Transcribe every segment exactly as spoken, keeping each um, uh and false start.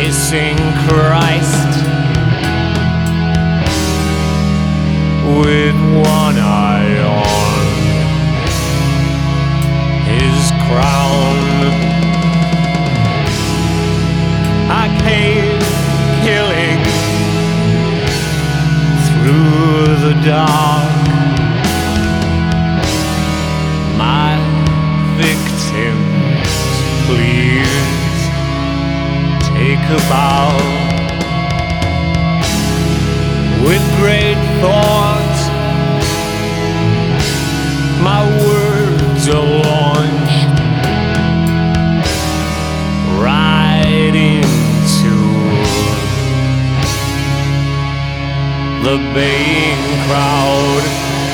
kissing Christ with one eye on his crown. I came killing through the dark. My victims, please take a bow. With great thought, my words are launched right into the baying crowd.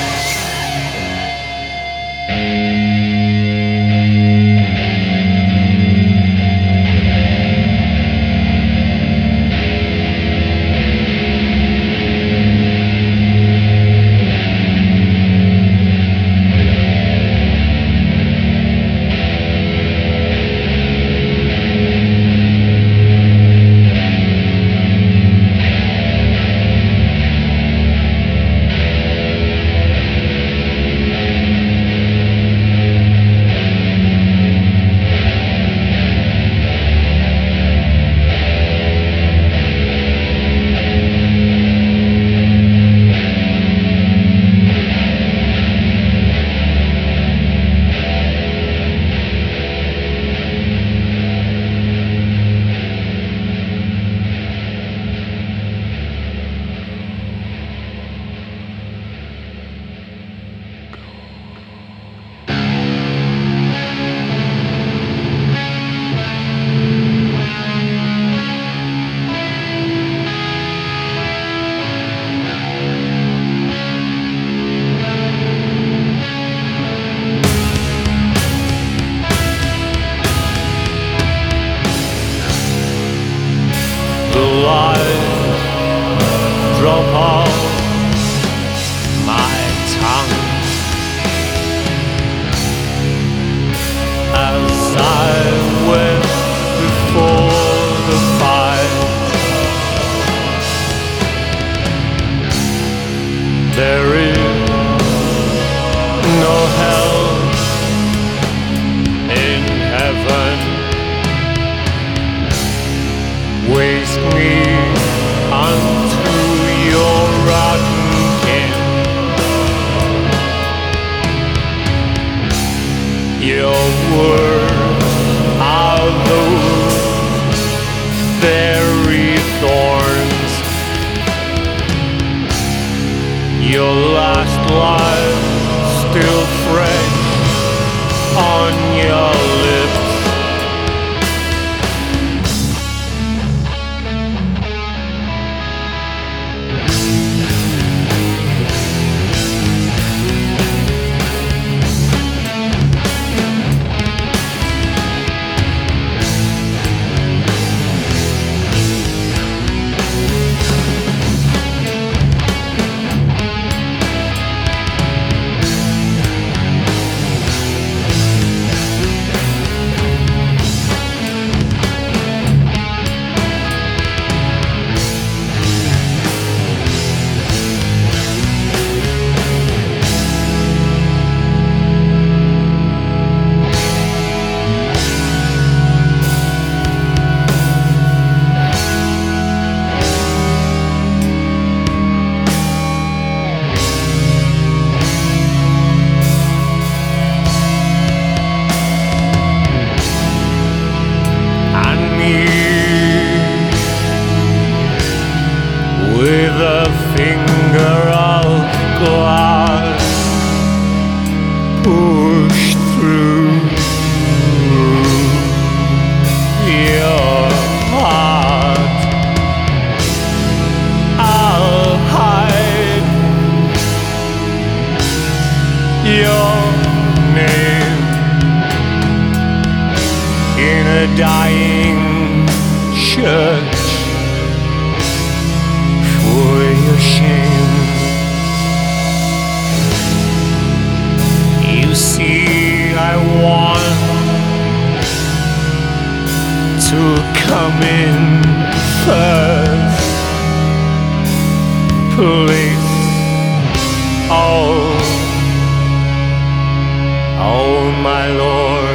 The light drop off my tongue as I went before the fire. There is no hell in heaven. Waste me unto your rotten kin. Your words are those very thorns. Your last life still fresh on your lips. With a finger of glass push through your heart, I'll hide your name in a dying church. For your shame, you see, I want to come in first place. Oh, oh my Lord.